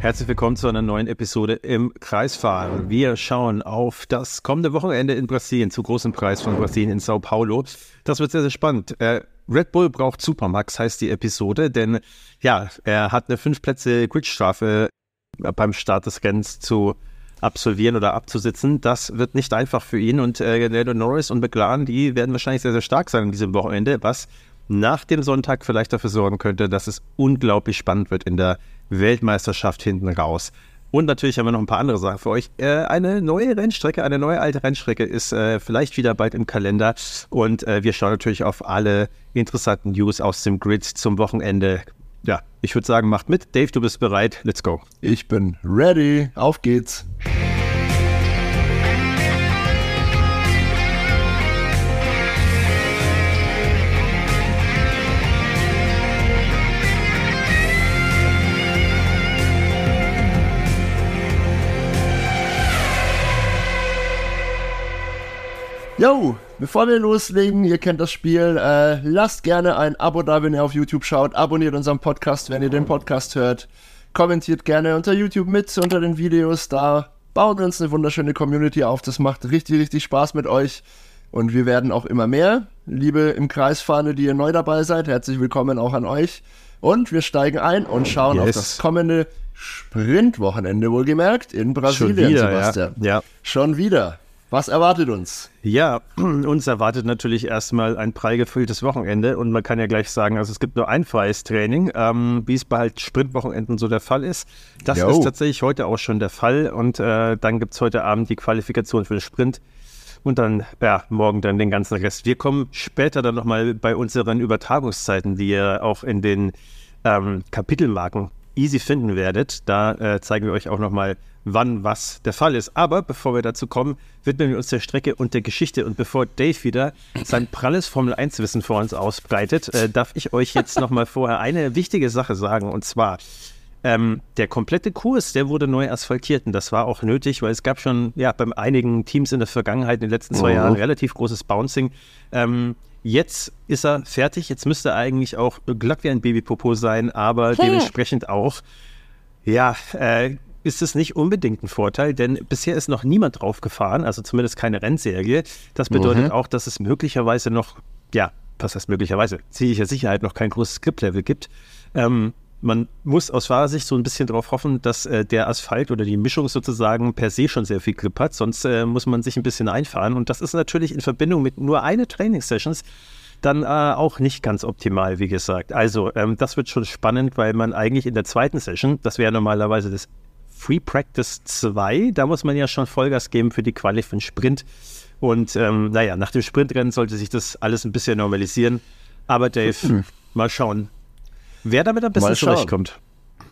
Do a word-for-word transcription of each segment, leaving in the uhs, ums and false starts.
Herzlich willkommen zu einer neuen Episode im Kreisfahren. Wir schauen auf das kommende Wochenende in Brasilien, zu großen Preis von Brasilien in Sao Paulo. Das wird sehr, sehr spannend. Äh, Red Bull braucht Supermax, heißt die Episode, denn ja, er hat eine fünf Plätze Gridstrafe beim Start des Rennens zu absolvieren oder abzusitzen. Das wird nicht einfach für ihn und äh, Lando Norris und McLaren, die werden wahrscheinlich sehr, sehr stark sein an diesem Wochenende, was nach dem Sonntag vielleicht dafür sorgen könnte, dass es unglaublich spannend wird in der Weltmeisterschaft hinten raus. Und natürlich haben wir noch ein paar andere Sachen für euch. Äh, eine neue Rennstrecke, eine neue alte Rennstrecke ist äh, vielleicht wieder bald im Kalender. Und äh, wir schauen natürlich auf alle interessanten News aus dem Grid zum Wochenende. Ja, ich würde sagen, macht mit. Dave, du bist bereit. Let's go. Ich bin ready. Auf geht's. Jo, bevor wir loslegen, ihr kennt das Spiel, äh, lasst gerne ein Abo da, wenn ihr auf YouTube schaut, abonniert unseren Podcast, wenn ihr den Podcast hört, kommentiert gerne unter YouTube mit, unter den Videos, da bauen wir uns eine wunderschöne Community auf, das macht richtig, richtig Spaß mit euch und wir werden auch immer mehr. Liebe im Kreisfahrende, die ihr neu dabei seid, herzlich willkommen auch an euch und wir steigen ein und schauen yes. auf das kommende Sprintwochenende, wohlgemerkt, in Brasilien, Schon wieder, Sebastian. Ja. ja. Schon wieder. Was erwartet uns? Ja, uns erwartet natürlich erstmal ein prall gefülltes Wochenende und man kann ja gleich sagen, also es gibt nur ein freies Training, ähm, wie es bei halt Sprintwochenenden so der Fall ist. Das Yo. ist tatsächlich heute auch schon der Fall und äh, dann gibt es heute Abend die Qualifikation für den Sprint und dann, ja, morgen dann den ganzen Rest. Wir kommen später dann nochmal bei unseren Übertragungszeiten, die ihr auch in den ähm, Kapitelmarken easy finden werdet. Da äh, zeigen wir euch auch nochmal, wann was der Fall ist. Aber bevor wir dazu kommen, widmen wir uns der Strecke und der Geschichte. Und bevor Dave wieder sein pralles Formel eins Wissen vor uns ausbreitet, äh, darf ich euch jetzt nochmal vorher eine wichtige Sache sagen. Und zwar, ähm, der komplette Kurs, der wurde neu asphaltiert. Und das war auch nötig, weil es gab schon ja, bei einigen Teams in der Vergangenheit, in den letzten zwei oh. Jahren, relativ großes Bouncing. Ähm, Jetzt ist er fertig, jetzt müsste er eigentlich auch glatt wie ein Babypopo sein, aber hey. dementsprechend auch, ja, äh, ist es nicht unbedingt ein Vorteil, denn bisher ist noch niemand drauf gefahren, also zumindest keine Rennserie. Das bedeutet mhm. auch, dass es möglicherweise noch, ja, was heißt möglicherweise, sicher Sicherheit noch kein großes Grip-Level gibt. Ähm, man muss aus Fahrersicht so ein bisschen darauf hoffen, dass äh, der Asphalt oder die Mischung sozusagen per se schon sehr viel Grip hat, sonst äh, muss man sich ein bisschen einfahren und das ist natürlich in Verbindung mit nur eine Trainingssessions dann äh, auch nicht ganz optimal, wie gesagt. Also ähm, das wird schon spannend, weil man eigentlich in der zweiten Session, das wäre normalerweise das Free Practice zwei, da muss man ja schon Vollgas geben für die Quali für den Sprint und ähm, naja, nach dem Sprintrennen sollte sich das alles ein bisschen normalisieren, aber Dave, mhm. mal schauen, wer damit am besten zurechtkommt.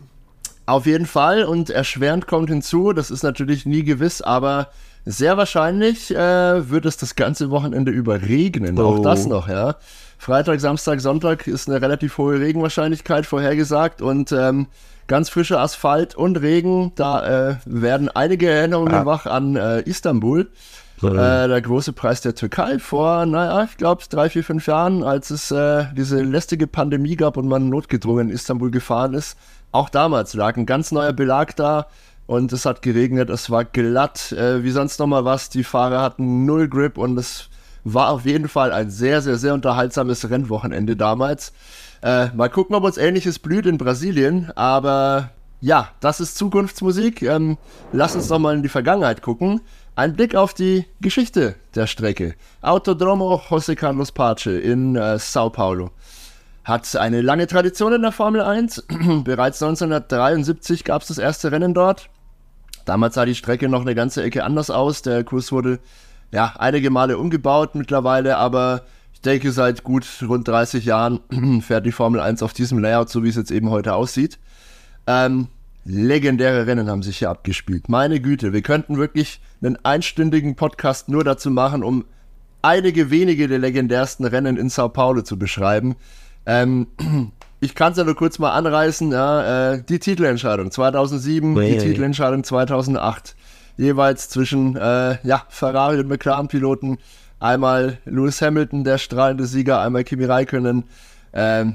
Auf jeden Fall und erschwerend kommt hinzu, das ist natürlich nie gewiss, aber sehr wahrscheinlich äh, wird es das ganze Wochenende über regnen, oh. auch das noch, ja. Freitag, Samstag, Sonntag ist eine relativ hohe Regenwahrscheinlichkeit vorhergesagt und ähm, ganz frischer Asphalt und Regen, da äh, werden einige Erinnerungen ah. wach an äh, Istanbul. Äh, der große Preis der Türkei vor, naja, ich glaube, drei, vier, fünf Jahren, als es äh, diese lästige Pandemie gab und man notgedrungen in Istanbul gefahren ist. Auch damals lag ein ganz neuer Belag da und es hat geregnet, es war glatt, äh, wie sonst nochmal was. Die Fahrer hatten null Grip und es war auf jeden Fall ein sehr, sehr, sehr unterhaltsames Rennwochenende damals. Äh, mal gucken, ob uns Ähnliches blüht in Brasilien, aber ja, das ist Zukunftsmusik. Ähm, lass uns doch mal in die Vergangenheit gucken. Ein Blick auf die Geschichte der Strecke. Autodromo José Carlos Pace in äh, Sao Paulo hat eine lange Tradition in der Formel eins. Bereits neunzehnhundertdreiundsiebzig gab es das erste Rennen dort. Damals sah die Strecke noch eine ganze Ecke anders aus. Der Kurs wurde ja einige Male umgebaut mittlerweile, aber ich denke, seit gut rund dreißig Jahren fährt die Formel eins auf diesem Layout, so wie es jetzt eben heute aussieht. Ähm, legendäre Rennen haben sich hier abgespielt. Meine Güte, wir könnten wirklich einen einstündigen Podcast nur dazu machen, um einige wenige der legendärsten Rennen in Sao Paulo zu beschreiben. Ähm, ich kann es ja nur kurz mal anreißen. Ja, äh, die Titelentscheidung zweitausendsieben, hey, die hey. Titelentscheidung zweitausendacht. Jeweils zwischen äh, ja, Ferrari und McLaren-Piloten. Einmal Lewis Hamilton, der strahlende Sieger, einmal Kimi Räikkönen. Ähm,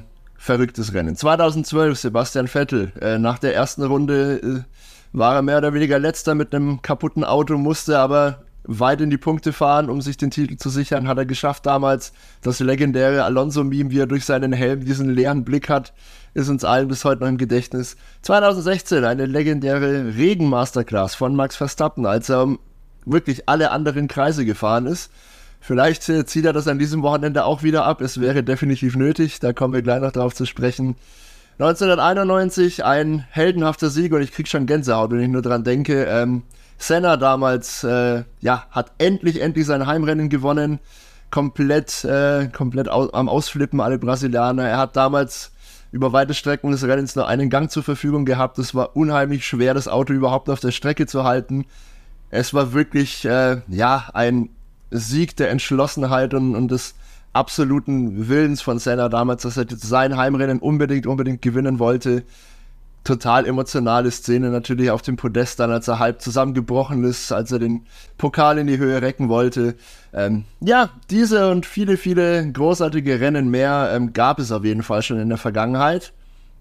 verrücktes Rennen. zweitausendzwölf, Sebastian Vettel, äh, nach der ersten Runde äh, war er mehr oder weniger letzter mit einem kaputten Auto, musste aber weit in die Punkte fahren, um sich den Titel zu sichern, hat er geschafft damals. Das legendäre Alonso-Meme, wie er durch seinen Helm diesen leeren Blick hat, ist uns allen bis heute noch im Gedächtnis. zweitausendsechzehn, eine legendäre Regen-Masterclass von Max Verstappen, als er um wirklich alle anderen Kreise gefahren ist. Vielleicht äh, zieht er das an diesem Wochenende auch wieder ab. Es wäre definitiv nötig, da kommen wir gleich noch drauf zu sprechen. neunzehnhunderteinundneunzig, ein heldenhafter Sieg, und ich krieg schon Gänsehaut, wenn ich nur dran denke. Ähm, Senna damals, äh, ja, hat endlich, endlich sein Heimrennen gewonnen. Komplett, äh, komplett au- am Ausflippen, alle Brasilianer. Er hat damals über weite Strecken des Rennens nur einen Gang zur Verfügung gehabt. Es war unheimlich schwer, das Auto überhaupt auf der Strecke zu halten. Es war wirklich, äh, ja, ein Sieg der Entschlossenheit und, und des absoluten Willens von Senna damals, dass er sein Heimrennen unbedingt, unbedingt gewinnen wollte. Total emotionale Szene natürlich auf dem Podest dann, als er halb zusammengebrochen ist, als er den Pokal in die Höhe recken wollte. Ähm, ja, diese und viele, viele großartige Rennen mehr ähm, gab es auf jeden Fall schon in der Vergangenheit.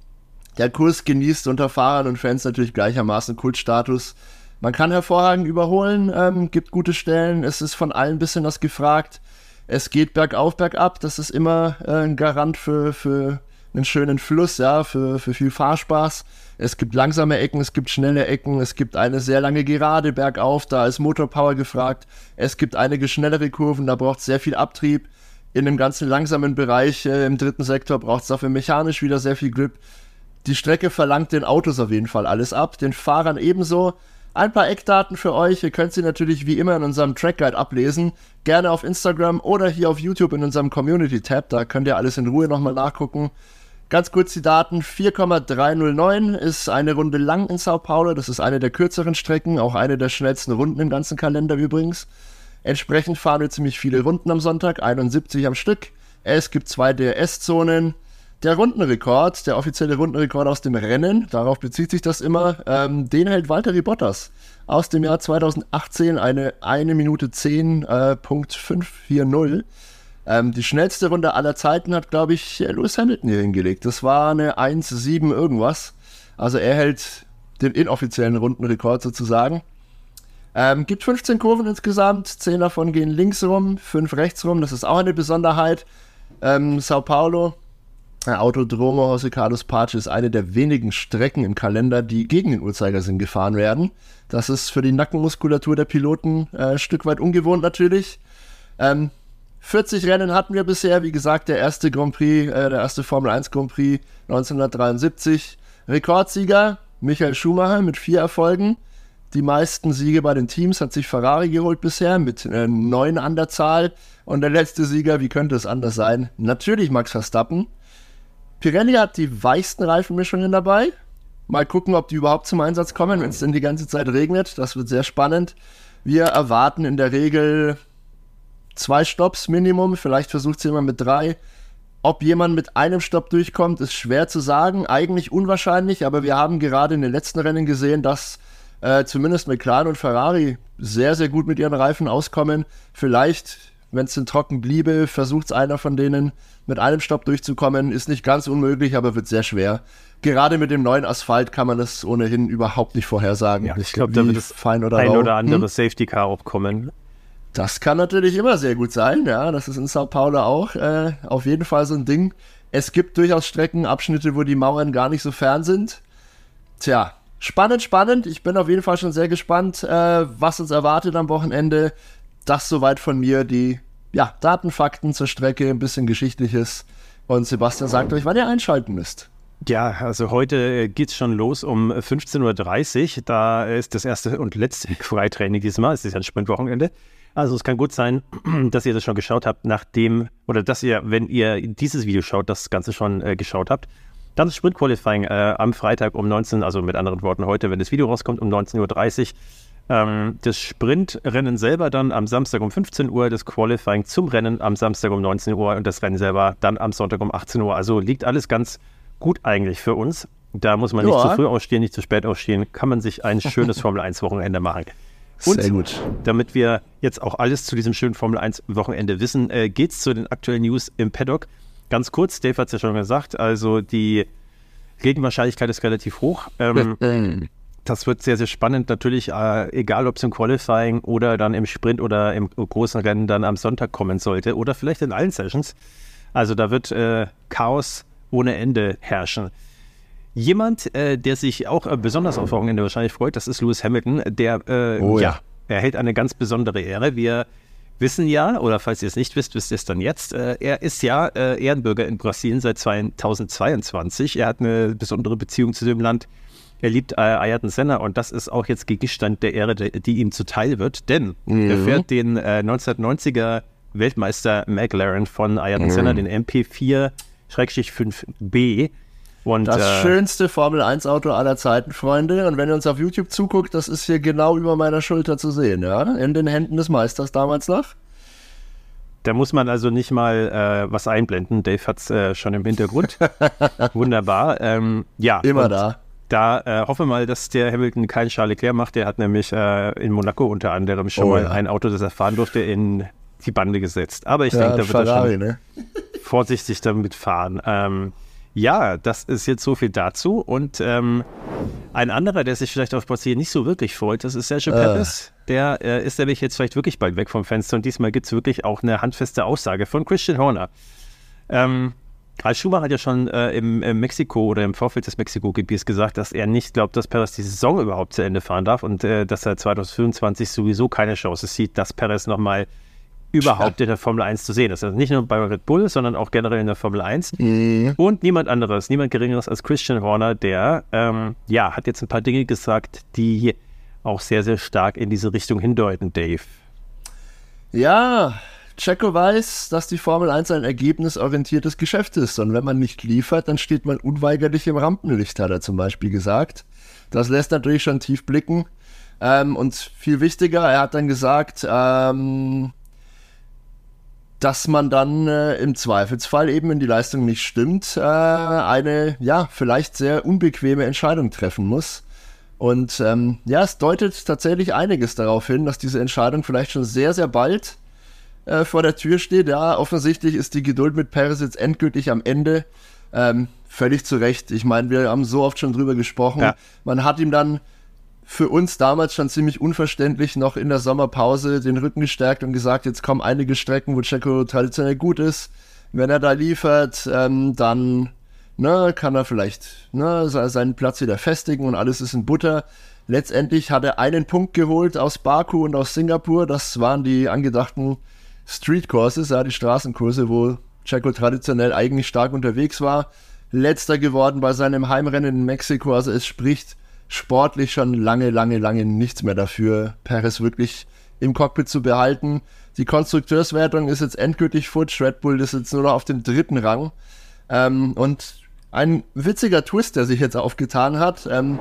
Der Kurs genießt unter Fahrern und Fans natürlich gleichermaßen Kultstatus. Man kann hervorragend überholen, ähm, gibt gute Stellen, es ist von allen ein bisschen was gefragt. Es geht bergauf, bergab, das ist immer äh, ein Garant für, für einen schönen Fluss, ja, für, für viel Fahrspaß. Es gibt langsame Ecken, es gibt schnelle Ecken, es gibt eine sehr lange Gerade bergauf, da ist Motorpower gefragt. Es gibt einige schnellere Kurven, da braucht es sehr viel Abtrieb. In dem ganzen langsamen Bereich äh, im dritten Sektor braucht es dafür mechanisch wieder sehr viel Grip. Die Strecke verlangt den Autos auf jeden Fall alles ab, den Fahrern ebenso. Ein paar Eckdaten für euch, ihr könnt sie natürlich wie immer in unserem Track Guide ablesen. Gerne auf Instagram oder hier auf YouTube in unserem Community-Tab, da könnt ihr alles in Ruhe nochmal nachgucken. Ganz kurz die Daten, vier Komma dreihundertneun ist eine Runde lang in Sao Paulo, das ist eine der kürzeren Strecken, auch eine der schnellsten Runden im ganzen Kalender übrigens. Entsprechend fahren wir ziemlich viele Runden am Sonntag, einundsiebzig am Stück. Es gibt zwei D R S-Zonen. Der Rundenrekord, der offizielle Rundenrekord aus dem Rennen, darauf bezieht sich das immer, ähm, den hält Valtteri Bottas aus dem Jahr zweitausendachtzehn, eine eine Minute zehn Punkt fünf vier null. Ähm, die schnellste Runde aller Zeiten hat, glaube ich, Lewis Hamilton hier hingelegt. Das war eine eins sieben irgendwas. Also er hält den inoffiziellen Rundenrekord sozusagen. Ähm, gibt fünfzehn Kurven insgesamt, zehn davon gehen links rum, fünf rechts rum. Das ist auch eine Besonderheit. Ähm, Sao Paulo, äh, Autodromo José Carlos Pace, ist eine der wenigen Strecken im Kalender, die gegen den Uhrzeigersinn gefahren werden. Das ist für die Nackenmuskulatur der Piloten äh, ein Stück weit ungewohnt natürlich. Ähm, vierzig Rennen hatten wir bisher, wie gesagt, der erste Grand Prix, äh, der erste Formel eins Grand Prix neunzehnhundertdreiundsiebzig. Rekordsieger Michael Schumacher mit vier Erfolgen. Die meisten Siege bei den Teams hat sich Ferrari geholt bisher mit äh, neun an der Zahl. Und der letzte Sieger, wie könnte es anders sein? Natürlich Max Verstappen. Pirelli hat die weichsten Reifenmischungen dabei. Mal gucken, ob die überhaupt zum Einsatz kommen, wenn es denn die ganze Zeit regnet. Das wird sehr spannend. Wir erwarten in der Regel zwei Stopps Minimum. Vielleicht versucht es jemand mit drei. Ob jemand mit einem Stopp durchkommt, ist schwer zu sagen. Eigentlich unwahrscheinlich, aber wir haben gerade in den letzten Rennen gesehen, dass äh, zumindest McLaren und Ferrari sehr, sehr gut mit ihren Reifen auskommen. Vielleicht, wenn es denn trocken bliebe, versucht es einer von denen mit einem Stopp durchzukommen. Ist nicht ganz unmöglich, aber wird sehr schwer. Gerade mit dem neuen Asphalt kann man das ohnehin überhaupt nicht vorhersagen. Ja, ich glaube, da wird es fein oder ein rau. oder andere hm? Safety Car auch kommen. Das kann natürlich immer sehr gut sein, ja, das ist in Sao Paulo auch äh, auf jeden Fall so ein Ding. Es gibt durchaus Streckenabschnitte, wo die Mauern gar nicht so fern sind. Tja, spannend, spannend. Ich bin auf jeden Fall schon sehr gespannt, äh, was uns erwartet am Wochenende. Das soweit von mir, die ja, Daten, Fakten zur Strecke, ein bisschen Geschichtliches. Und Sebastian sagt euch, wann ihr einschalten müsst. Ja, also heute geht's schon los um fünfzehn Uhr dreißig. Da ist das erste und letzte Freitraining diesmal. Es ist ja ein Sprintwochenende. Also es kann gut sein, dass ihr das schon geschaut habt, nachdem, oder dass ihr, wenn ihr dieses Video schaut, das Ganze schon äh, geschaut habt. Dann das Sprint-Qualifying äh, am Freitag um neunzehn, also mit anderen Worten heute, wenn das Video rauskommt, um neunzehn Uhr dreißig. Ähm, das Sprintrennen selber dann am Samstag um fünfzehn Uhr, das Qualifying zum Rennen am Samstag um neunzehn Uhr und das Rennen selber dann am Sonntag um achtzehn Uhr. Also liegt alles ganz gut eigentlich für uns. Da muss man nicht ja. zu früh ausstehen, nicht zu spät ausstehen, kann man sich ein schönes Formel eins Wochenende machen. Und sehr gut. Damit wir jetzt auch alles zu diesem schönen Formel eins Wochenende wissen, äh, geht es zu den aktuellen News im Paddock. ganz kurz, Dave hat es ja schon gesagt, also die Regenwahrscheinlichkeit ist relativ hoch. Ähm, das wird sehr, sehr spannend. Natürlich, äh, egal ob es im Qualifying oder dann im Sprint oder im großen Rennen dann am Sonntag kommen sollte oder vielleicht in allen Sessions. Also da wird äh, Chaos ohne Ende herrschen. Jemand, äh, der sich auch äh, besonders auf Wochenende wahrscheinlich freut, das ist Lewis Hamilton. Der, äh, oh, ja. ja, erhält eine ganz besondere Ehre. Wir wissen ja, oder falls ihr es nicht wisst, wisst ihr es dann jetzt, äh, er ist ja äh, Ehrenbürger in Brasilien seit zweitausendzweiundzwanzig. Er hat eine besondere Beziehung zu dem Land. Er liebt äh, Ayrton Senna und das ist auch jetzt Gegenstand der Ehre, die, die ihm zuteil wird, denn mhm. er fährt den äh, neunzehnhundertneunziger Weltmeister McLaren von Ayrton mhm. Senna, den M P vier fünf B. Und, das äh, schönste Formel eins Auto aller Zeiten, Freunde. Und wenn ihr uns auf YouTube zuguckt, das ist hier genau über meiner Schulter zu sehen, ja, in den Händen des Meisters damals noch. Da muss man also nicht mal äh, was einblenden. Dave hat es äh, schon im Hintergrund. Wunderbar. Ähm, ja, immer da. Da äh, hoffe mal, dass der Hamilton keinen Charles Leclerc macht. Der hat nämlich äh, in Monaco unter anderem schon oh, mal ja. ein Auto, das er fahren durfte, in die Bande gesetzt. Aber ich ja, denke, da wird Ferrari, er schon ne? vorsichtig damit fahren. Ähm, Ja, das ist jetzt so viel dazu. Und ähm, ein anderer, der sich vielleicht auf Platz hier nicht so wirklich freut, das ist Sergio äh. Perez. Der äh, ist nämlich jetzt vielleicht wirklich bald weg vom Fenster. Und diesmal gibt es wirklich auch eine handfeste Aussage von Christian Horner. Ähm, Ralf Schumacher hat ja schon äh, im, im Mexiko oder im Vorfeld des Mexiko-Gebiets gesagt, dass er nicht glaubt, dass Perez die Saison überhaupt zu Ende fahren darf und äh, dass er zweitausendfünfundzwanzig sowieso keine Chance sieht, dass Perez nochmal überhaupt in der Formel eins zu sehen ist. Also nicht nur bei Red Bull, sondern auch generell in der Formel eins. Mhm. Und niemand anderes, niemand Geringeres als Christian Horner, der ähm, ja, hat jetzt ein paar Dinge gesagt, die auch sehr, sehr stark in diese Richtung hindeuten, Dave. Ja, Checo weiß, dass die Formel eins ein ergebnisorientiertes Geschäft ist. Und wenn man nicht liefert, dann steht man unweigerlich im Rampenlicht, hat er zum Beispiel gesagt. Das lässt natürlich schon tief blicken. Ähm, und viel wichtiger, er hat dann gesagt, ähm, dass man dann äh, im Zweifelsfall eben, wenn die Leistung nicht stimmt, äh, eine, ja, vielleicht sehr unbequeme Entscheidung treffen muss. Und ähm, ja, es deutet tatsächlich einiges darauf hin, dass diese Entscheidung vielleicht schon sehr, sehr bald äh, vor der Tür steht. Ja, offensichtlich ist die Geduld mit Perez jetzt endgültig am Ende. Ähm, völlig zu Recht. Ich meine, wir haben so oft schon drüber gesprochen. Ja. Man hat ihm dann für uns damals schon ziemlich unverständlich noch in der Sommerpause den Rücken gestärkt und gesagt, jetzt kommen einige Strecken, wo Checo traditionell gut ist. Wenn er da liefert, ähm, dann ne, kann er vielleicht ne, seinen Platz wieder festigen und alles ist in Butter. Letztendlich hat er einen Punkt geholt aus Baku und aus Singapur. Das waren die angedachten Street Courses, ja, die Straßenkurse, wo Checo traditionell eigentlich stark unterwegs war. Letzter geworden bei seinem Heimrennen in Mexiko. Also es spricht sportlich schon lange, lange, lange nichts mehr dafür, Perez wirklich im Cockpit zu behalten. Die Konstrukteurswertung ist jetzt endgültig futsch. Red Bull ist jetzt nur noch auf dem dritten Rang. Ähm, und ein witziger Twist, der sich jetzt aufgetan hat. Ähm,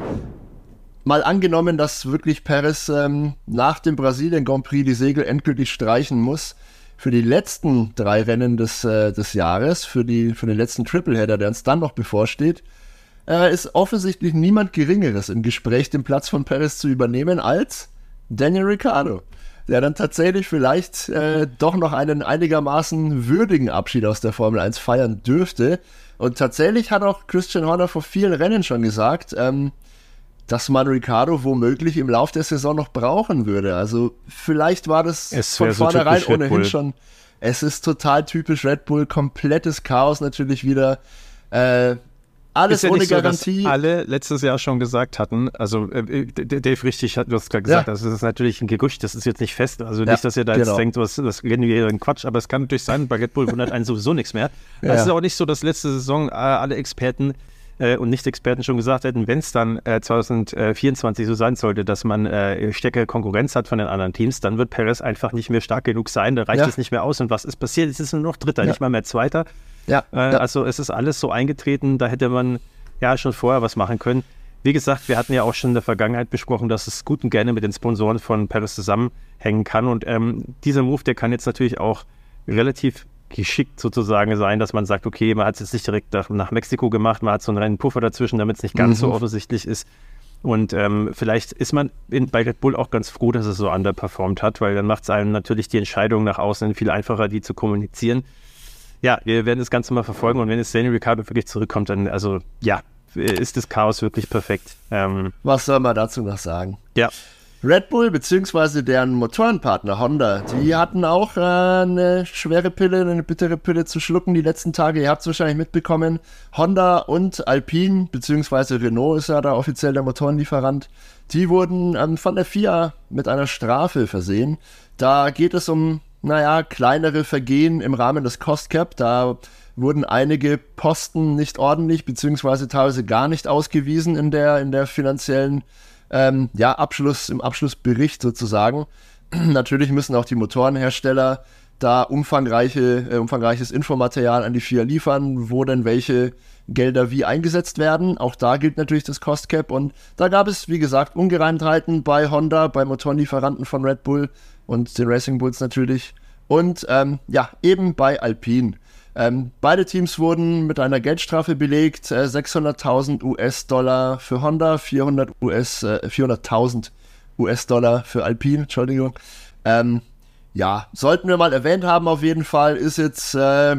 mal angenommen, dass wirklich Perez ähm, nach dem Brasilien Grand Prix die Segel endgültig streichen muss. Für die letzten drei Rennen des, äh, des Jahres, für, die, für den letzten Tripleheader, der uns dann noch bevorsteht, äh, ist offensichtlich niemand Geringeres im Gespräch, den Platz von Perez zu übernehmen, als Daniel Ricciardo, der dann tatsächlich vielleicht äh, doch noch einen einigermaßen würdigen Abschied aus der Formel eins feiern dürfte. Und tatsächlich hat auch Christian Horner vor vielen Rennen schon gesagt, ähm, dass man Ricciardo womöglich im Lauf der Saison noch brauchen würde. Also vielleicht war das es von so vornherein ohnehin schon. Es ist total typisch Red Bull, komplettes Chaos natürlich wieder. Äh, alles ist ja ohne nicht so, Garantie. Dass alle letztes Jahr schon gesagt hatten, also äh, Dave richtig hat, du hast gerade gesagt, ja. Das ist natürlich ein Gerücht, das ist jetzt nicht fest, also ja, nicht, dass ihr da jetzt genau. denkt, was, das reden wir hier Quatsch, aber es kann natürlich sein, bei Red Bull wundert einen sowieso nichts mehr. Ja. Es ist auch nicht so, dass letzte Saison äh, alle Experten äh, und Nicht-Experten schon gesagt hätten, wenn es dann äh, zwanzig vierundzwanzig so sein sollte, dass man äh, stärkere Konkurrenz hat von den anderen Teams, dann wird Perez einfach nicht mehr stark genug sein, da reicht ja. es nicht mehr aus und was ist passiert? Es ist nur noch Dritter, ja. nicht mal mehr Zweiter. Ja, äh, ja. Also es ist alles so eingetreten, da hätte man ja schon vorher was machen können. Wie gesagt, wir hatten ja auch schon in der Vergangenheit besprochen, dass es gut und gerne mit den Sponsoren von Perez zusammenhängen kann und ähm, dieser Move, der kann jetzt natürlich auch relativ geschickt sozusagen sein, dass man sagt, okay, man hat es jetzt nicht direkt nach, nach Mexiko gemacht, man hat so einen reinen Puffer dazwischen, damit es nicht ganz mhm. so offensichtlich ist und ähm, vielleicht ist man in, bei Red Bull auch ganz froh, dass es so underperformt hat, weil dann macht es einem natürlich die Entscheidung nach außen viel einfacher, die zu kommunizieren. ja, wir werden das Ganze mal verfolgen und wenn jetzt Daniel Ricciardo wirklich zurückkommt, dann, also ja, ist das Chaos wirklich perfekt. Ähm, Was soll man dazu noch sagen? Ja. Red Bull bzw. deren Motorenpartner Honda, die hatten auch äh, eine schwere Pille, eine bittere Pille zu schlucken die letzten Tage. Ihr habt es wahrscheinlich mitbekommen. Honda und Alpine bzw. Renault ist ja da offiziell der Motorenlieferant. Die wurden ähm, von der F I A mit einer Strafe versehen. Da geht es um, naja, kleinere Vergehen im Rahmen des Cost Cap. Da wurden einige Posten nicht ordentlich bzw. teilweise gar nicht ausgewiesen in der, in der finanziellen Ähm, ja, Abschluss, im Abschlussbericht sozusagen. Natürlich müssen auch die Motorenhersteller da umfangreiche, äh, umfangreiches Infomaterial an die F I A liefern, wo denn welche Gelder wie eingesetzt werden. Auch da gilt natürlich das Cost Cap und da gab es, wie gesagt, Ungereimtheiten bei Honda, bei Motorenlieferanten von Red Bull und den Racing Bulls natürlich und ähm, ja, eben bei Alpine. Ähm, beide Teams wurden mit einer Geldstrafe belegt, äh, sechshunderttausend US-Dollar für Honda, vierhundert US, äh, vierhunderttausend US-Dollar für Alpine, Entschuldigung. Ähm, ja, sollten wir mal erwähnt haben auf jeden Fall, ist jetzt äh,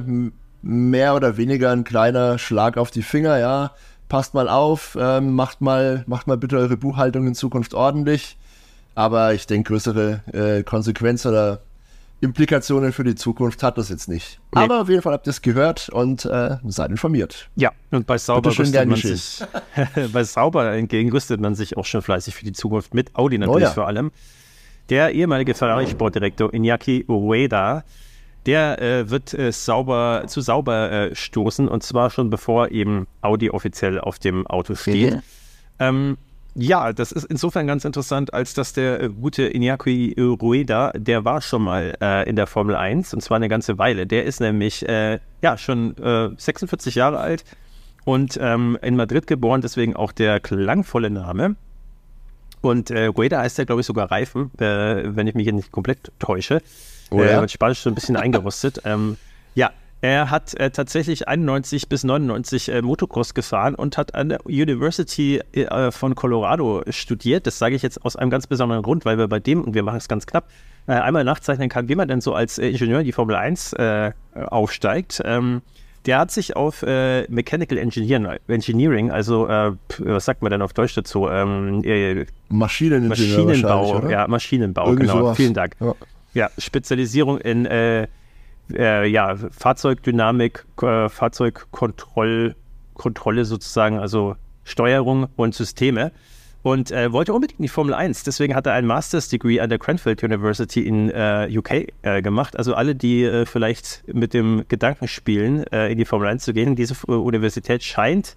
mehr oder weniger ein kleiner Schlag auf die Finger, ja. Passt mal auf, ähm, macht mal, macht mal bitte eure Buchhaltung in Zukunft ordentlich. Aber ich denke, größere äh, Konsequenzen oder Implikationen für die Zukunft hat das jetzt nicht. Nee. Aber auf jeden Fall habt ihr es gehört und äh, seid informiert. Ja, und bei Sauber rüstet man sich, bei Sauber hingegen rüstet man sich auch schon fleißig für die Zukunft mit Audi natürlich oh ja. vor allem. Der ehemalige Ferrari-Sportdirektor Iñaki Ueda, der äh, wird äh, sauber, zu Sauber äh, stoßen und zwar schon bevor eben Audi offiziell auf dem Auto steht. Mhm. Ähm, Ja, das ist insofern ganz interessant, als dass der äh, gute Iñaki Ueda, der war schon mal äh, in der Formel eins und zwar eine ganze Weile. Der ist nämlich äh, ja schon äh, sechsundvierzig Jahre alt und ähm, in Madrid geboren, deswegen auch der klangvolle Name. Und äh, Ueda heißt ja, glaube ich, sogar Reifen, äh, wenn ich mich hier nicht komplett täusche. Oh ja? äh, Spanisch so ein bisschen eingerostet. Ähm, ja. Er hat äh, tatsächlich einundneunzig bis neunundneunzig äh, Motocross gefahren und hat an der University äh, von Colorado studiert. Das sage ich jetzt aus einem ganz besonderen Grund, weil wir bei dem, und wir machen es ganz knapp, äh, einmal nachzeichnen kann, wie man denn so als äh, Ingenieur in die Formel eins äh, aufsteigt. Ähm, der hat sich auf äh, Mechanical Engineering, Engineering also äh, was sagt man denn auf Deutsch dazu? Ähm, äh, Maschineningenieur Maschinenbau, oder? Ja, Maschinenbau, Irgendwie genau. Sowas. Vielen Dank. Ja, ja Spezialisierung in äh, Äh, ja, Fahrzeugdynamik, äh, Fahrzeugkontrolle Kontrolle sozusagen, also Steuerung und Systeme und äh, wollte unbedingt in die Formel eins. Deswegen hat er ein Master's Degree an der Cranfield University in äh, U K äh, gemacht. Also alle, die äh, vielleicht mit dem Gedanken spielen, äh, in die Formel eins zu gehen, diese uh, Universität scheint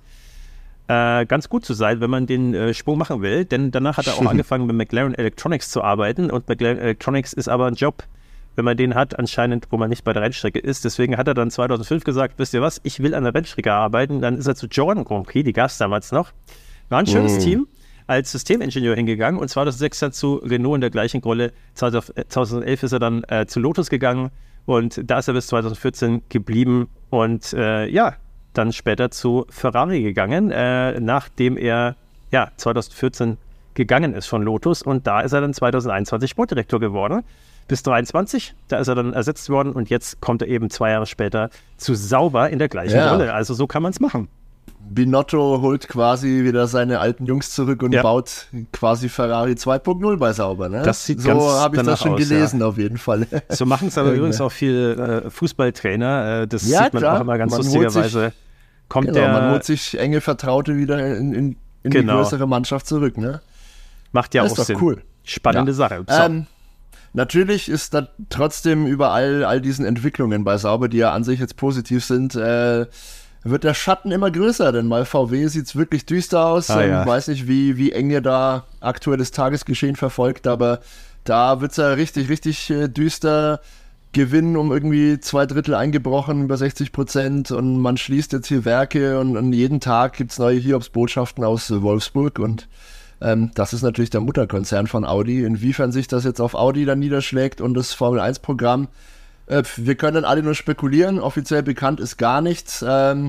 äh, ganz gut zu sein, wenn man den äh, Sprung machen will. Denn danach hat er auch angefangen, mit McLaren Electronics zu arbeiten und McLaren Electronics ist aber ein Job, wenn man den hat, anscheinend, wo man nicht bei der Rennstrecke ist. Deswegen hat er dann zweitausendfünf gesagt, wisst ihr was, ich will an der Rennstrecke arbeiten. Dann ist er zu Jordan Grand Prix, die gab es damals noch. War ein schönes mm. Team, als Systemingenieur hingegangen und zweitausendsechs zu Renault in der gleichen Rolle. zweitausendelf ist er dann äh, zu Lotus gegangen und da ist er bis zweitausendvierzehn geblieben und äh, ja, dann später zu Ferrari gegangen, äh, nachdem er ja zweitausendvierzehn gegangen ist von Lotus und da ist er dann zweitausendeinundzwanzig Sportdirektor geworden. Bis dreiundzwanzig, da ist er dann ersetzt worden und jetzt kommt er eben zwei Jahre später zu Sauber in der gleichen ja. Rolle. Also so kann man es machen. Binotto holt quasi wieder seine alten Jungs zurück und ja. baut quasi Ferrari zwei Punkt null bei Sauber. Ne? Das sieht so ganz habe ich das schon aus, gelesen ja. auf jeden Fall. So machen es aber übrigens auch viele äh, Fußballtrainer. Äh, das ja, sieht man klar. auch immer ganz man lustigerweise. Sich, kommt genau, der, man holt sich enge Vertraute wieder in, in, in genau. die größere Mannschaft zurück. Ne? Macht ja das auch ist Sinn. Doch cool. Spannende ja. Sache. So. Ähm, Natürlich ist da trotzdem über all, all diesen Entwicklungen bei Sauber, die ja an sich jetzt positiv sind, äh, wird der Schatten immer größer, denn bei V W sieht es wirklich düster aus. Ah, ja. Ich weiß nicht, wie, wie eng ihr da aktuell das Tagesgeschehen verfolgt, aber da wird es ja richtig, richtig äh, düster. Gewinn um irgendwie zwei Drittel eingebrochen, über sechzig Prozent und man schließt jetzt hier Werke und, und jeden Tag gibt es neue Hiobsbotschaften aus äh, Wolfsburg und Ähm, das ist natürlich der Mutterkonzern von Audi. Inwiefern sich das jetzt auf Audi dann niederschlägt und das Formel eins Programm, äh, wir können alle nur spekulieren. Offiziell bekannt ist gar nichts. Ähm,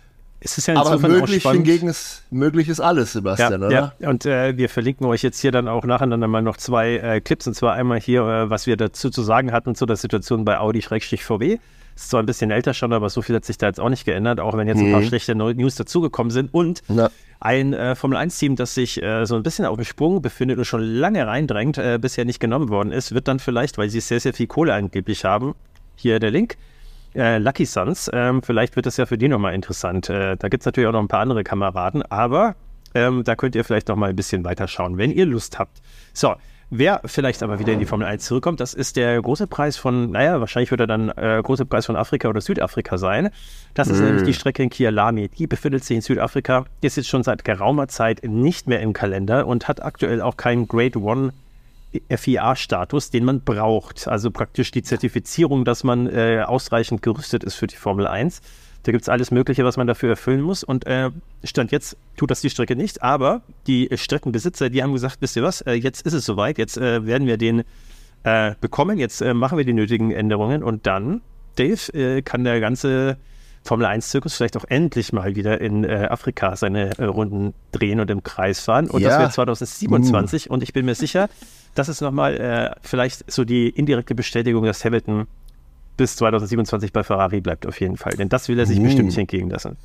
es ist ja aber möglich hingegen ist, möglich ist alles, Sebastian, ja, oder? Ja. Und äh, wir verlinken euch jetzt hier dann auch nacheinander mal noch zwei äh, Clips. Und zwar einmal hier, äh, was wir dazu zu sagen hatten zu der Situation bei Audi-V W. Ist zwar ein bisschen älter schon, aber so viel hat sich da jetzt auch nicht geändert, auch wenn jetzt ein paar mhm. schlechte News dazugekommen sind. Und ja. ein äh, Formel eins Team, das sich äh, so ein bisschen auf dem Sprung befindet und schon lange reindrängt, äh, bisher nicht genommen worden ist, wird dann vielleicht, weil sie sehr, sehr viel Kohle angeblich haben, hier der Link, äh, Lucky Suns, ähm, vielleicht wird das ja für die nochmal interessant. Äh, da gibt es natürlich auch noch ein paar andere Kameraden, aber ähm, da könnt ihr vielleicht noch mal ein bisschen weiter schauen, wenn ihr Lust habt. So, wer vielleicht aber wieder in die Formel eins zurückkommt, das ist der große Preis von, naja, wahrscheinlich wird er dann äh, große Preis von Afrika oder Südafrika sein. Das ist mm. nämlich die Strecke in Kyalami. Die befindet sich in Südafrika, ist jetzt schon seit geraumer Zeit nicht mehr im Kalender und hat aktuell auch keinen Grade One F I A-Status, den man braucht. Also praktisch die Zertifizierung, dass man äh, ausreichend gerüstet ist für die Formel eins. Da gibt es alles Mögliche, was man dafür erfüllen muss. Und äh, Stand jetzt tut das die Strecke nicht. Aber die Streckenbesitzer, die haben gesagt, wisst ihr was, äh, jetzt ist es soweit. Jetzt äh, werden wir den äh, bekommen. Jetzt äh, machen wir die nötigen Änderungen. Und dann, Dave, äh, kann der ganze Formel eins Zirkus vielleicht auch endlich mal wieder in äh, Afrika seine äh, Runden drehen und im Kreis fahren. Und ja. das wird zwanzig siebenundzwanzig. Uh. Und ich bin mir sicher, das ist nochmal äh, vielleicht so die indirekte Bestätigung, dass Hamilton bis zwanzig siebenundzwanzig bei Ferrari bleibt auf jeden Fall. Denn das will er sich mm. bestimmt nicht entgehen lassen.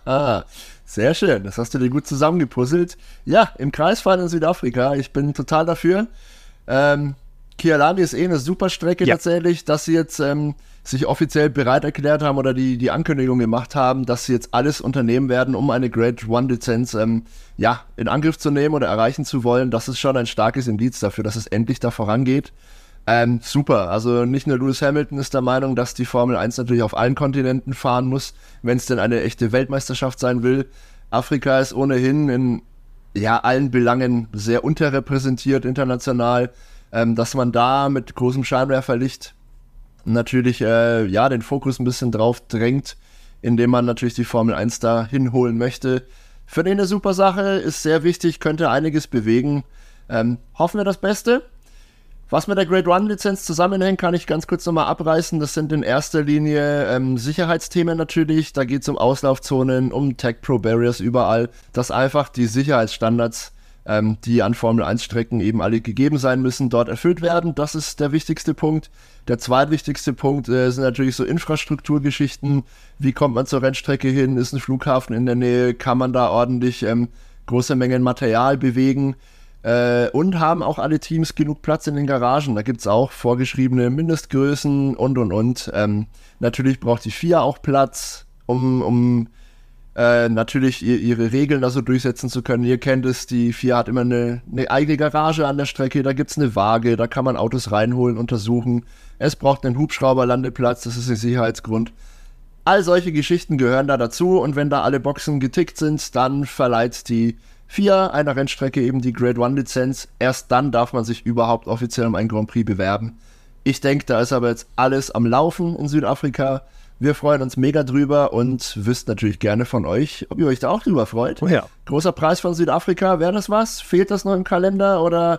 Sehr schön, das hast du dir gut zusammengepuzzelt. Ja, im Kreisfahren in Südafrika, ich bin total dafür. Ähm, Kyalami ist eh eine super Strecke ja. tatsächlich, dass sie jetzt ähm, sich offiziell bereit erklärt haben oder die, die Ankündigung gemacht haben, dass sie jetzt alles unternehmen werden, um eine Grade One Lizenz ähm, ja, in Angriff zu nehmen oder erreichen zu wollen. Das ist schon ein starkes Indiz dafür, dass es endlich da vorangeht. Ähm, super, also nicht nur Lewis Hamilton ist der Meinung, dass die Formel eins natürlich auf allen Kontinenten fahren muss, wenn es denn eine echte Weltmeisterschaft sein will. Afrika ist ohnehin in ja, allen Belangen sehr unterrepräsentiert international, ähm, dass man da mit großem Scheinwerferlicht natürlich äh, ja, den Fokus ein bisschen drauf drängt, indem man natürlich die Formel eins da hinholen möchte. Für den eine super Sache, ist sehr wichtig, könnte einiges bewegen. Ähm, hoffen wir das Beste. Was mit der Grade One Lizenz zusammenhängt, kann ich ganz kurz nochmal abreißen. Das sind in erster Linie ähm, Sicherheitsthemen natürlich. Da geht es um Auslaufzonen, um Tech Pro Barriers überall, dass einfach die Sicherheitsstandards, ähm, die an Formel eins Strecken eben alle gegeben sein müssen, dort erfüllt werden. Das ist der wichtigste Punkt. Der zweitwichtigste Punkt äh, sind natürlich so Infrastrukturgeschichten. Wie kommt man zur Rennstrecke hin? Ist ein Flughafen in der Nähe? Kann man da ordentlich ähm, große Mengen Material bewegen? Äh, und haben auch alle Teams genug Platz in den Garagen. Da gibt es auch vorgeschriebene Mindestgrößen und, und, und. Ähm, natürlich braucht die F I A auch Platz, um, um äh, natürlich ihr, ihre Regeln da so durchsetzen zu können. Ihr kennt es, die F I A hat immer eine, eine eigene Garage an der Strecke, da gibt es eine Waage, da kann man Autos reinholen, untersuchen. Es braucht einen Hubschrauberlandeplatz, das ist ein Sicherheitsgrund. All solche Geschichten gehören da dazu und wenn da alle Boxen getickt sind, dann verleiht die F I A einer Rennstrecke eben die Grade One Lizenz. Erst dann darf man sich überhaupt offiziell um einen Grand Prix bewerben. Ich denke, da ist aber jetzt alles am Laufen in Südafrika. Wir freuen uns mega drüber und wüsst natürlich gerne von euch, ob ihr euch da auch drüber freut. Oh ja. Großer Preis von Südafrika, wäre das was? Fehlt das noch im Kalender oder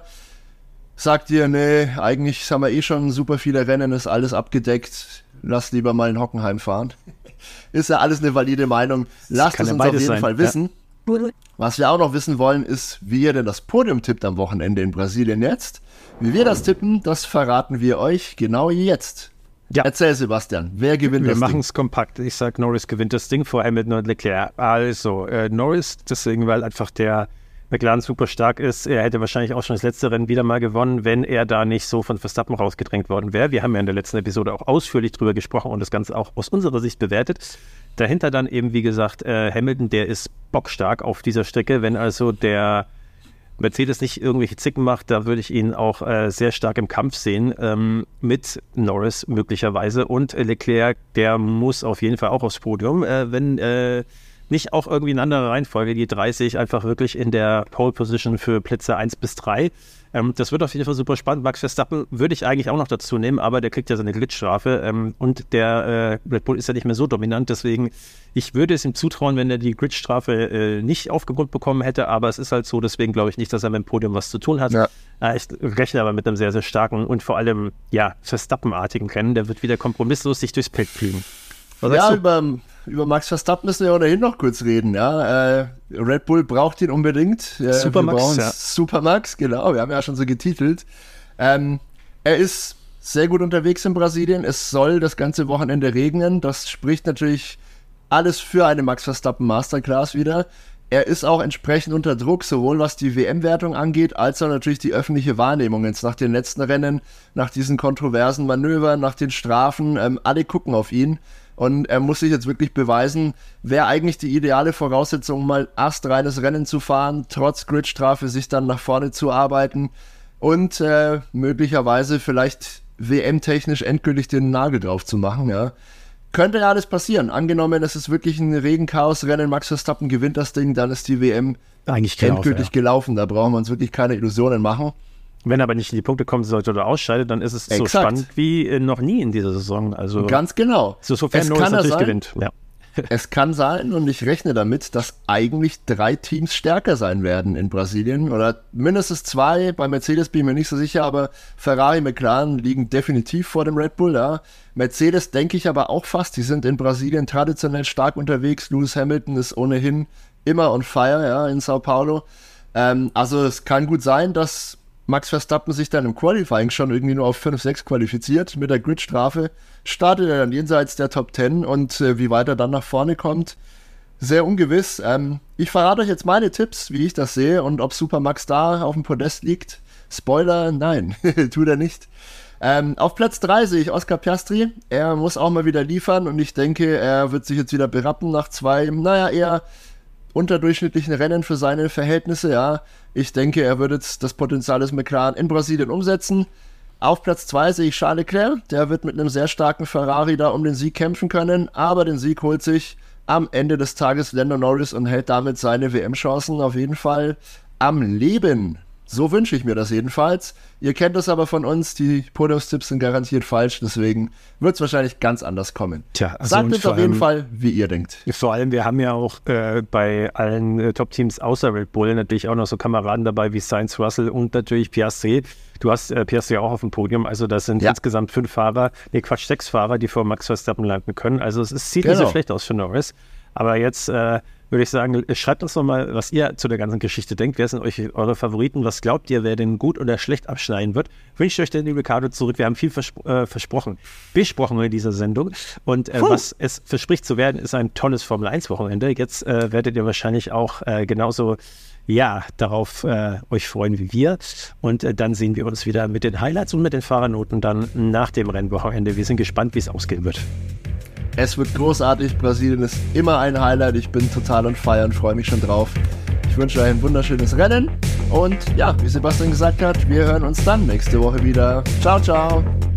sagt ihr, nee, eigentlich haben wir eh schon super viele Rennen, ist alles abgedeckt, lasst lieber mal in Hockenheim fahren. Ist ja alles eine valide Meinung. Lasst es uns auf jeden sein. Fall wissen. Ja. Was wir auch noch wissen wollen, ist, wie ihr denn das Podium tippt am Wochenende in Brasilien jetzt. Wie wir das tippen, das verraten wir euch genau jetzt. Ja. Erzähl, Sebastian, wer gewinnt wir das Ding? Wir machen es kompakt. Ich sag, Norris gewinnt das Ding vor Hamilton und Leclerc. Also, äh, Norris, deswegen, weil einfach der McLaren super stark ist. Er hätte wahrscheinlich auch schon das letzte Rennen wieder mal gewonnen, wenn er da nicht so von Verstappen rausgedrängt worden wäre. Wir haben ja in der letzten Episode auch ausführlich drüber gesprochen und das Ganze auch aus unserer Sicht bewertet. Dahinter dann eben, wie gesagt, äh, Hamilton, der ist bockstark auf dieser Strecke. Wenn also der Mercedes nicht irgendwelche Zicken macht, da würde ich ihn auch äh, sehr stark im Kampf sehen, ähm, mit Norris möglicherweise. Und äh, Leclerc, der muss auf jeden Fall auch aufs Podium, äh, wenn äh, nicht auch irgendwie in anderer Reihenfolge, die dreißig einfach wirklich in der Pole Position für Plätze eins bis drei. Ähm, das wird auf jeden Fall super spannend. Max Verstappen würde ich eigentlich auch noch dazu nehmen, aber der kriegt ja seine Glitchstrafe ähm, und der äh, Red Bull ist ja nicht mehr so dominant, deswegen ich würde es ihm zutrauen, wenn er die Glitchstrafe äh, nicht aufgebrummt bekommen hätte, aber es ist halt so, deswegen glaube ich nicht, dass er mit dem Podium was zu tun hat. Ja. Äh, ich rechne aber mit einem sehr, sehr starken und vor allem, ja, Verstappen-artigen Rennen, der wird wieder kompromisslos sich durchs Feld fliegen. Was ja, über, über Max Verstappen müssen wir ohnehin noch kurz reden. Ja? Äh, Red Bull braucht ihn unbedingt. Äh, Super Max, ja. Super Max, genau. Wir haben ja schon so getitelt. Ähm, er ist sehr gut unterwegs in Brasilien. Es soll das ganze Wochenende regnen. Das spricht natürlich alles für eine Max Verstappen Masterclass wieder. Er ist auch entsprechend unter Druck, sowohl was die W M-Wertung angeht, als auch natürlich die öffentliche Wahrnehmung. Jetzt nach den letzten Rennen, nach diesen kontroversen Manövern, nach den Strafen, ähm, alle gucken auf ihn. Und er muss sich jetzt wirklich beweisen, wäre eigentlich die ideale Voraussetzung, mal astreines Rennen zu fahren, trotz Gridstrafe sich dann nach vorne zu arbeiten und äh, möglicherweise vielleicht W M-technisch endgültig den Nagel drauf zu machen, ja. Könnte ja alles passieren. Angenommen, es ist wirklich ein Regenchaos-Rennen, Max Verstappen gewinnt das Ding, dann ist die W M eigentlich gelaufen, endgültig ja. gelaufen. Da brauchen wir uns wirklich keine Illusionen machen. Wenn er aber nicht in die Punkte kommen sollte oder ausscheidet, dann ist es Exakt. so spannend wie noch nie in dieser Saison. Also ganz genau. So, sofern Norris natürlich sein, gewinnt. Ja. Es kann sein, und ich rechne damit, dass eigentlich drei Teams stärker sein werden in Brasilien. Oder mindestens zwei. Bei Mercedes bin ich mir nicht so sicher, aber Ferrari, McLaren liegen definitiv vor dem Red Bull. Ja. Mercedes denke ich aber auch fast. Die sind in Brasilien traditionell stark unterwegs. Lewis Hamilton ist ohnehin immer on fire, ja, in Sao Paulo. Ähm, also es kann gut sein, dass Max Verstappen sich dann im Qualifying schon irgendwie nur auf fünf sechs qualifiziert. Mit der Gridstrafe startet er dann jenseits der Top zehn und äh, wie weit er dann nach vorne kommt, sehr ungewiss. Ähm, ich verrate euch jetzt meine Tipps, wie ich das sehe und ob Super Max da auf dem Podest liegt. Spoiler, nein, tut er nicht. Ähm, auf Platz drei sehe ich Oscar Piastri. Er muss auch mal wieder liefern und ich denke, er wird sich jetzt wieder berappen nach zwei, naja, eher unterdurchschnittlichen Rennen für seine Verhältnisse, ja. Ich denke, er wird jetzt das Potenzial des McLaren in Brasilien umsetzen. Auf Platz zwei sehe ich Charles Leclerc. Der wird mit einem sehr starken Ferrari da um den Sieg kämpfen können, aber den Sieg holt sich am Ende des Tages Lando Norris und hält damit seine W M-Chancen auf jeden Fall am Leben. So wünsche ich mir das jedenfalls. Ihr kennt das aber von uns, die Podiumstipps sind garantiert falsch, deswegen wird es wahrscheinlich ganz anders kommen. Tja, also sagt uns auf jeden Fall, wie ihr denkt. Vor allem, wir haben ja auch äh, bei allen äh, Top-Teams außer Red Bull natürlich auch noch so Kameraden dabei wie Sainz, Russell und natürlich Piastri. Du hast äh, Piastri auch auf dem Podium, also das sind ja. insgesamt fünf Fahrer, nee Quatsch, sechs Fahrer, die vor Max Verstappen landen können. Also es, es sieht genau. nicht so schlecht aus für Norris. Aber jetzt äh, würde ich sagen, schreibt uns doch mal, was ihr zu der ganzen Geschichte denkt. Wer sind euch eure Favoriten? Was glaubt ihr, wer denn gut oder schlecht abschneiden wird? Wünsche ich euch den Ricardo zurück. Wir haben viel verspro- äh, versprochen, besprochen in dieser Sendung. Und äh, was es verspricht zu werden, ist ein tolles Formel eins Wochenende. Jetzt äh, werdet ihr wahrscheinlich auch äh, genauso ja, darauf äh, euch freuen wie wir. Und äh, dann sehen wir uns wieder mit den Highlights und mit den Fahrernoten dann nach dem Rennwochenende. Wir sind gespannt, wie es ausgehen wird. Es wird großartig. Brasilien ist immer ein Highlight. Ich bin total on fire und freue mich schon drauf. Ich wünsche euch ein wunderschönes Rennen. Und ja, wie Sebastian gesagt hat, wir hören uns dann nächste Woche wieder. Ciao, ciao.